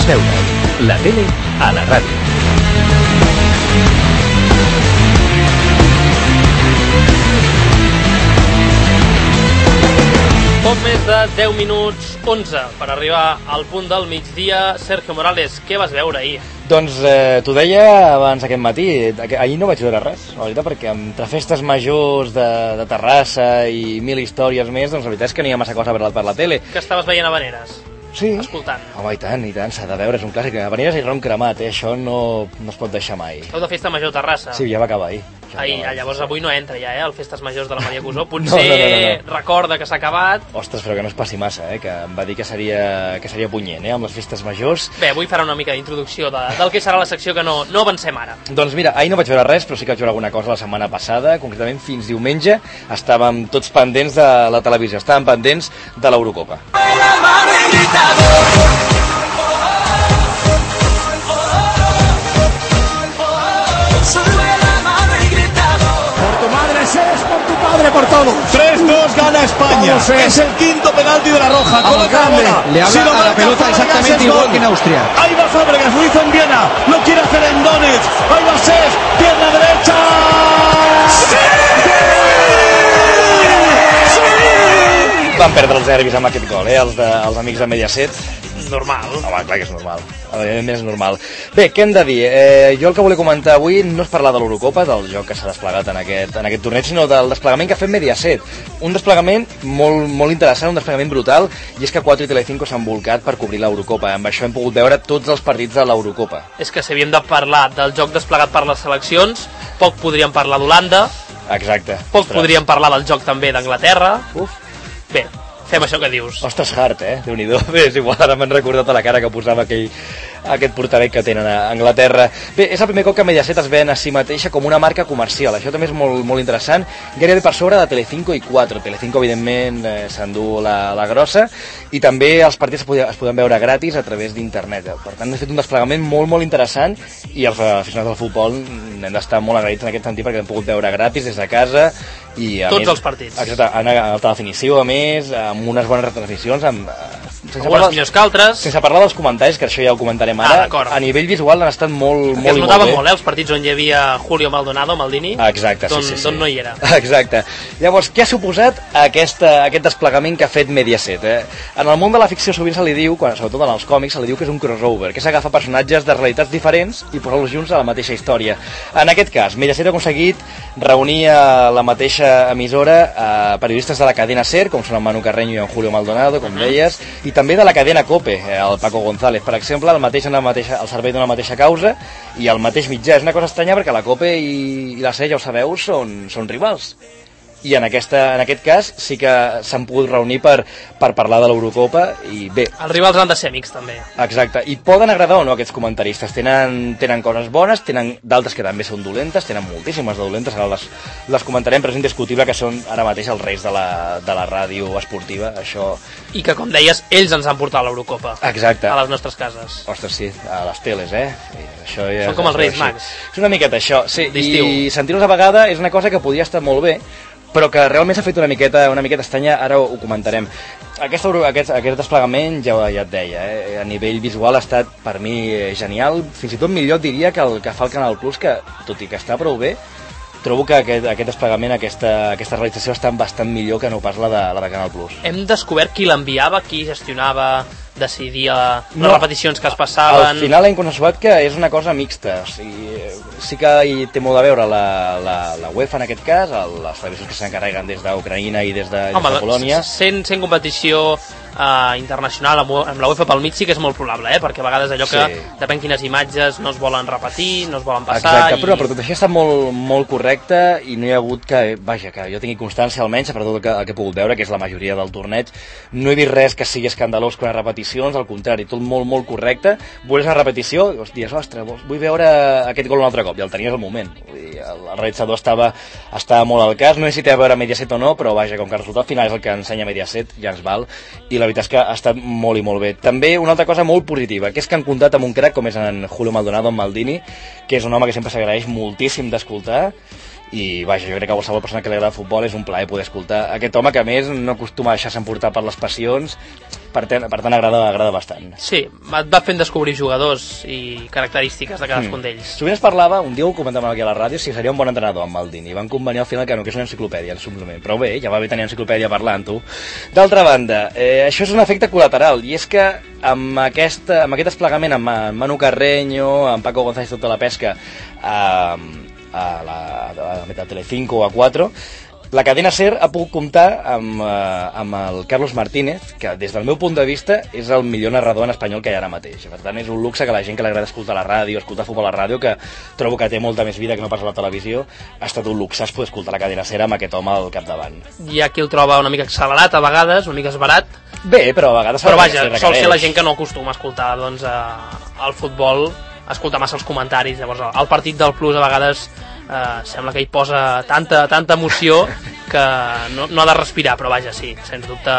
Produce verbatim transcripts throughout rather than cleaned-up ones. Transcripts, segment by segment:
veure? La tele a la ràdio. Poc més de deu minuts, onze, per arribar al punt del migdia. Sergio Morales, què vas veure ahir? Doncs eh, t'ho deia abans aquest matí, ahir no vaig veure res, la veritat, perquè entre festes majors de, de Terrassa i mil històries més, doncs la veritat és que no hi ha massa cosa per la, per la tele. Que estaves veient Havaneres? Sí. Escoltant. Home, i tant, i tant, s'ha de veure, és un clàssic. Havaneres i rom cremat, eh? Això no, no es pot deixar mai. Esteu de festa major a Terrassa? Sí, ja va acabar ahir. Ja ahir, va, llavors sí. Avui no entra ja, eh, el Festes Majors de la Maria Cusó. Potser no, no, no, no, no. Recorda que s'ha acabat. Ostres, però que no es passi massa, eh? Que em va dir que seria, que seria punyent, eh? Amb les festes majors. Bé, avui farà una mica d'introducció de, del que serà la secció, que no, no avancem ara. Doncs mira, ahir no vaig veure res, però sí que vaig veure alguna cosa la setmana passada, concretament fins diumenge estàvem tots pendents de la televisió, estàvem pendents de l'Eurocopa. Por todo. tres dos gana España. Es el quinto penalti de la Roja. Coloca la bola. Le habla si lo a la pelota Fábregas, exactamente igual gol. que en Austria. Ahí va Fábregas, lo hizo en Viena. Lo quiere hacer en Donetsk. Ahí va Cesc, pierna derecha. ¡Sí! Van perdre els nervis amb aquest gol, eh? Els, de, els amics de Mediaset. Normal. Home, clar que és normal. Evidentment és normal. Bé, què hem de dir? Eh, jo el que volia comentar avui no és parlar de l'Eurocopa, del joc que s'ha desplegat en aquest, en aquest torneig, sinó del desplegament que ha fet Mediaset. Un desplegament molt, molt interessant, un desplegament brutal, i és que quatre i Telecinco s'han volcat per cobrir l'Eurocopa. Amb això hem pogut veure tots els partits de l'Eurocopa. És que si havíem de parlar del joc desplegat per les seleccions, poc podríem parlar d'Holanda. Exacte. Poc Ostres. podríem parlar del joc també d'Anglaterra. Uf. Bé, fem això que dius. Ostres, hard, eh? Déu-n'hi-do. Bé, és igual, ara m'han recordat a la cara que posava aquell, aquest portalet que tenen a Anglaterra. Bé, és el primer cop que Mediaset es ven a si mateixa com una marca comercial. Això també és molt, molt interessant. Gairebé per sobre de Telecinco i quatre. Telecinco, evidentment, eh, s'endú la, la grossa, i també els partits es, poden, es poden veure gratis a través d'internet. Per tant, hem fet un desplegament molt, molt interessant, i els aficionats del futbol hem d'estar molt agraïts en aquest sentit, perquè hem pogut veure gratis des de casa. I a tots més, els partits. Exacte, en alta definició, a més, amb unes bones retransmissions, amb, sense, algunes parlar, millors que altres. sense parlar dels comentaris, que això ja ho comentarem ara. Ah, a nivell visual han estat molt, Perquè molt es i notava molt bé. molt, eh, els partits on hi havia Julio Maldonado, Maldini. Ah, exacte, D'on sí, sí, sí. d'on no hi era. Exacte. Llavors, què ha suposat aquesta, aquest desplegament que ha fet Mediaset? Eh? En el món de la ficció sovint se li diu, quan, sobretot en els còmics, se li diu que és un crossover, que s'agafa personatges de realitats diferents i posar-los junts a la mateixa història. En aquest cas, Mediaset ha aconseguit reunir a la mateixa emissora a periodistes de la cadena SER, com són en Manu Carreño i en Julio Maldonado, com deies, i també de la cadena COPE, el Paco González, per exemple, el mateix en la mateixa, el servei d'una mateixa causa i el mateix mitjà. És una cosa estranya perquè la COPE i, i la SER, ja ho sabeu, són, són rivals. I en, aquesta, en aquest cas sí que s'han pogut reunir per, per parlar de l'Eurocopa, i bé... Els rivals han de ser amics, també. Exacte, i poden agradar o no aquests comentaristes, tenen, tenen coses bones, tenen d'altres que també són dolentes, tenen moltíssimes de dolentes, ara les, les comentarem, però és indiscutible que són ara mateix els reis de la, de la ràdio esportiva, això... I que, com deies, ells ens han portat l'Eurocopa. Exacte. A les nostres cases. Ostres, sí, a les teles, eh? I això ja són com els Reis així. Mags. És una miqueta això, sí, i sentir-los a vegada és una cosa que podria estar molt bé, però que realment s'ha fet una miqueta, una miqueta estranya, ara ho comentarem. Aquest, aquest, aquest desplegament, ja, ja et deia, eh, a nivell visual ha estat per mi genial, fins i tot millor diria que el que fa el Canal Plus, que tot i que està prou bé, trobo que aquest, aquest desplegament, aquesta, aquesta realització està bastant millor que no pas la de, la de Canal Plus. Hem descobert qui l'enviava, qui gestionava, decidia les no, repeticions que es passaven... Al final hem constatat que és una cosa mixta, o sigui, sí que hi té molt a veure la, la, la UEFA en aquest cas, el, les televisions que s'encarreguen des d'Ucraïna i des de, Home, des de Polònia. Sent, sent competició uh, internacional amb, amb la UEFA pel mig sí que és molt probable, eh? Perquè a vegades allò que sí. Depèn quines imatges no es volen repetir, no es volen passar... Exacte, però, i... però tot això està molt, molt correcte i no hi ha hagut que, vaja, que jo tingui constància almenys, per tot el que, el que he pogut veure, que és la majoria del torneig, no he vist res que sigui escandalós quan a repeticions, al contrari, tot molt, molt correcte. Vols una repetició, dius, ostres, vull veure aquest gol un altre cop, i el tenies al moment. Vull dir, el, el realitzador estava, estava molt al cas, no sé si té a veure Mediaset o no, però vaja, com que el resultat final és el que ensenya Mediaset, ja ens val, i la veritat és que ha estat molt i molt bé. També una altra cosa molt positiva, que és que han comptat amb un crac com és en Julio Maldonado, en Maldini, que és un home que sempre s'agraeix moltíssim d'escoltar, i vaja, jo crec que a qualsevol persona que li agrada el futbol és un plaer poder escoltar aquest home que a més no acostuma a deixar-se emportar per les passions, per tant, per tant agrada, agrada bastant. Sí, et va fent descobrir jugadors i característiques de cadascun mm. d'ells. Sovint es parlava, un dia ho comentàvem aquí a la ràdio, si seria un bon entrenador amb Maldini, i van convenir al final que no, que és una enciclopèdia, simplement. Però bé, ja va bé tenir enciclopèdia parlant, tu. D'altra banda, eh, això és un efecte col·lateral, i és que amb, aquesta, amb aquest desplegament amb Manu Carreño, amb Paco González tota la pesca, a, a la a Telecinco o a quatre, la cadena SER ha pogut comptar amb, eh, amb el Carlos Martínez, que des del meu punt de vista és el millor narrador en espanyol que hi ha ara mateix. Per tant, és un luxe que la gent que li agrada escoltar la ràdio, escoltar futbol a la ràdio, que trobo que té molta més vida que no pas a la televisió, ha estat un luxe poder escoltar la cadena SER amb aquest home al capdavant. Hi ha qui el troba una mica accelerat a vegades, una mica esbarat. Bé, però a vegades... Però vaja, sol ser la gent que no acostuma a escoltar doncs, al futbol, a escoltar massa els comentaris. Llavors, el partit del Plus a vegades... Uh, sembla que hi posa tanta, tanta emoció que no, no ha de respirar, però vaja, sí, sens dubte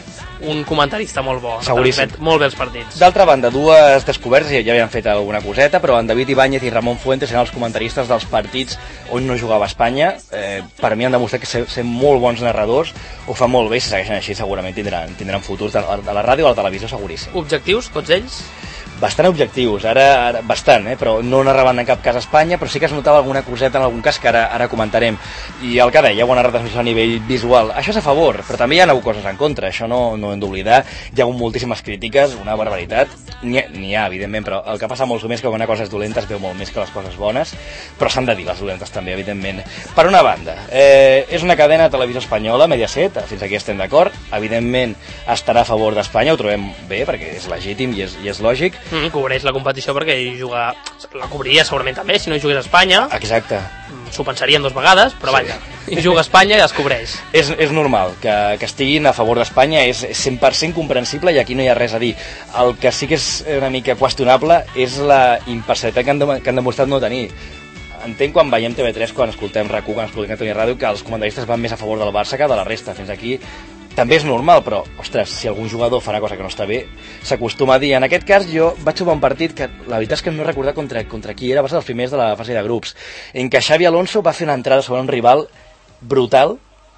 un comentarista molt bo, seguríssim, molt bé els partits. D'altra banda, dues descobertes, ja havien fet alguna coseta, però en David Ibáñez i Ramon Fuentes eren els comentaristes dels partits on no jugava Espanya. Eh, per mi han demostrat que ser, ser molt bons narradors, ho fan molt bé, si segueixen així segurament tindran, tindran futur a la ràdio o a la televisió, seguríssim. Objectius, tots ells? Bastant objectius, ara, ara bastant, eh? Però no narraven en cap cas a Espanya, però sí que es notava alguna coseta en algun cas que ara, ara comentarem. I el que deia, bona retransmissió a nivell visual, això és a favor, però també hi ha hagut coses en contra, això no, no hem d'oblidar. Hi ha hagut moltíssimes crítiques, una barbaritat, n'hi ha, n'hi ha, evidentment, però el que passa molts més que quan una cosa és dolenta es veu molt més que les coses bones, però s'han de dir les dolentes també, evidentment. Per una banda, eh, és una cadena de televisió espanyola, Mediaset, fins aquí estem d'acord, evidentment estarà a favor d'Espanya, ho trobem bé, perquè és legítim i és, i és lògic. Mm, cobreix la competició perquè hi juga... la cobriria segurament també, si no hi jugués a Espanya. Exacte. S'ho pensarien dues vegades, però sí. vaja, hi juga a Espanya i es cobreix. És, és normal que, que estiguin a favor d'Espanya, és cent per cent comprensible i aquí no hi ha res a dir. El que sí que és una mica qüestionable és la imparcialitat que han, de, que han demostrat no tenir. Entenc quan veiem T V tres, quan escoltem RAC u, quan escoltem Catalunya Ràdio, que els comentaristes van més a favor del Barça que de la resta. Fins aquí també és normal, però, ostres, si algun jugador fa una cosa que no està bé, s'acostuma a dir. En aquest cas, jo vaig jugar un partit que la veritat és que no he recordat contra, contra qui era, va ser dels primers de la fase de grups, en què Xavi Alonso va fer una entrada sobre un rival brutal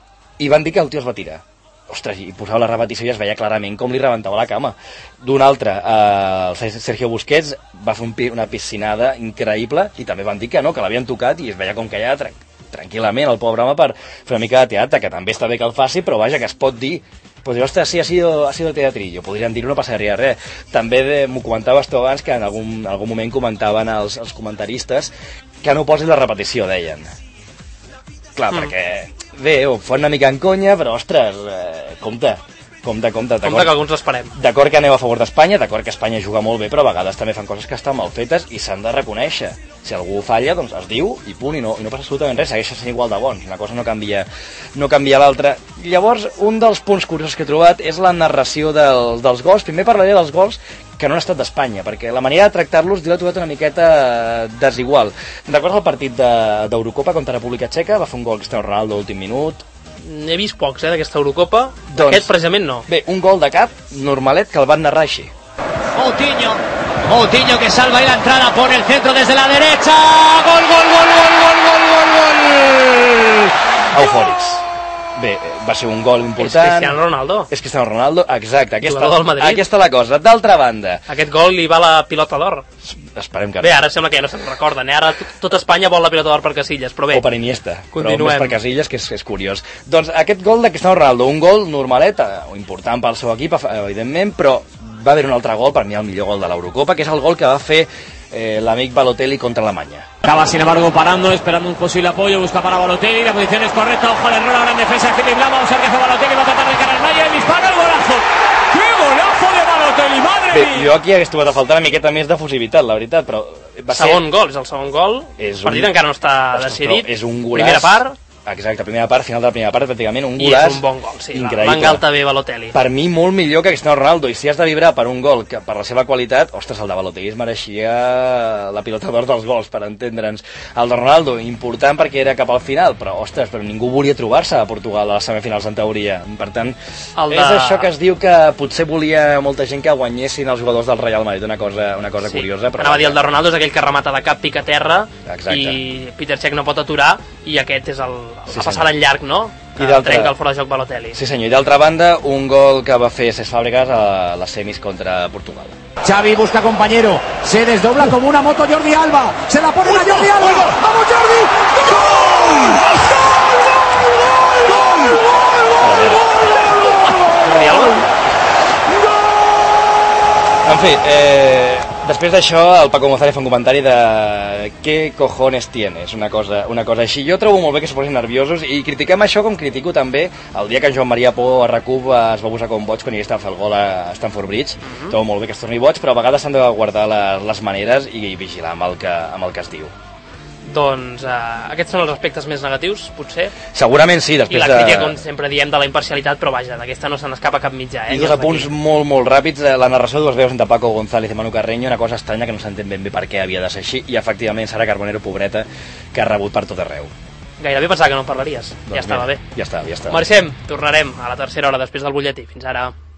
i van dir que el tio es va tirar. Ostres, i posava la repetició i es veia clarament com li rebentava la cama. D'un altre, eh, el Sergio Busquets va fer un, una piscinada increïble i també van dir que no, que l'havien tocat i es veia com que ja tranquil tranquil·lament el pobre home per fer una mica de teatre, que també està bé que el faci, però vaja, que es pot dir, pues, ostres, sí, ha sido, ha sido teatrillo, podrien dir-ho, no passaria res. També m'ho comentaves tu abans, que en algun, algun moment comentaven els, els comentaristes que no posin la repetició, deien. Clar, mm. perquè, bé, ho fan una mica en conya, però, ostres, eh, compte. Compte, compte, d'acord. Compte que alguns l'esperem. D'acord que aneu a favor d'Espanya, d'acord que Espanya juga molt bé, però a vegades també fan coses que estan mal fetes i s'han de reconèixer. Si algú falla, doncs es diu i punt, i no, i no passa absolutament res, segueix sent igual de bons. Una cosa no canvia, no canvia l'altra. Llavors, un dels punts curiosos que he trobat és la narració del, dels gols. Primer parlaré dels gols que no han estat d'Espanya, perquè la manera de tractar-los jo l'he trobat una miqueta desigual. Recordes el partit d'Eurocopa contra República Txeca? Va fer un gol Cristiano Ronaldo a l'últim minut. N'he vist pocs, eh, d'aquesta Eurocopa. Doncs, aquest precisament no. Bé, un gol de cap normalet que el van narrar així. Moutinho, Moutinho que salva ahí la entrada por el centro desde la derecha. Gol, gol, gol, gol, gol, gol, gol, gol. Eufòrics. Bé, va ser un gol important. És Cristiano Ronaldo. És Cristiano Ronaldo, exacte. Aquesta, jugador del Madrid. Aquesta la cosa. D'altra banda... Aquest gol li va la pilota d'or. Esperem que no. Bé, ara sembla que ja no se'n recorden, eh? Ara tot Espanya vol la pilota d'or per Casillas, però bé. O per Iniesta, continuem. Però més per Casillas, que és, és curiós. Doncs aquest gol de Cristiano Ronaldo, un gol normalet, o important pel seu equip, evidentment, però va haver un altre gol, per mi el millor gol de l'Eurocopa, que és el gol que va fer eh, l'amic Balotelli contra Alemanya. Acaba sin embargo parando, esperando un posible apoyo, busca para Balotelli, la posición es correcta, ojo al error, ahora en defensa de Philipp Lahm, vamos a ver qué hace Balotelli, va a tratar de encarar el Maya, y dispara el golazo. ¡Qué golazo de Balotelli, madre Bé, mía! jo aquí hagués trobat a faltar una miqueta més d'efusivitat, la veritat, però... Va segon ser... gol, és el segon gol, el partit un... encara no està Ostres, decidit, és un golaç... primera part... Exacte, primera part, final de la primera part, pràcticament un I golaç és un bon gol, sí, increïble. l'engalta bé Balotelli. Per mi molt millor que Cristiano Ronaldo, i si has de vibrar per un gol que per la seva qualitat, ostres, el de Balotelli es mereixia la pilota d'or dels gols, per entendre'ns. El de Ronaldo, important perquè era cap al final, però ostres, però ningú volia trobar-se a Portugal a les semifinals en teoria. Per tant, de... és això que es diu que potser volia molta gent que guanyessin els jugadors del Real Madrid, una cosa, una cosa sí. curiosa. Però anava a dir, el de Ronaldo és aquell que remata de cap, pica a terra, exacte. i Peter Cech no pot aturar, i aquest és el, sí, la passada en llarg, no? Que trenca el fora de joc Balotelli. Sí senyor, i d'altra banda un gol que va fer Cesc Fàbregas a les semis contra Portugal. Xavi busca compañero, se desdobla como una moto Jordi Alba, se la ponen a Jordi Alba, ¡vamos Jordi! ¡Gol! Jordi Alba? En fi, eh, després d'això el Paco González fa un comentari de què cojones tienes, una cosa, una cosa així. Jo trobo molt bé que es posin nerviosos i critiquem això com critico també el dia que en Joan Maria Pou a R A C U es va posar com boig quan hi estava fer el gol a Stamford Bridge. Mm-hmm. Trobo molt bé que es torni boig, però a vegades s'han de guardar les, les maneres i vigilar amb el que, amb el que es diu. Doncs eh, aquests són els aspectes més negatius, potser. Segurament sí, després I la de... crítica, com sempre diem, de la imparcialitat, però vaja, d'aquesta no se n'escapa cap mitjà. Eh? I dos apunts molt, molt ràpids. La narració de dues veus entre Paco González i Manu Carreño, una cosa estranya que no s'entén ben bé per què havia de ser així, i efectivament Sara Carbonero, pobreta, que ha rebut per tot arreu. Gairebé pensava que no en parlaries. Doncs ja estava bé. bé. Ja està, ja està. Marxem, tornarem a la tercera hora després del butlletí. Fins ara.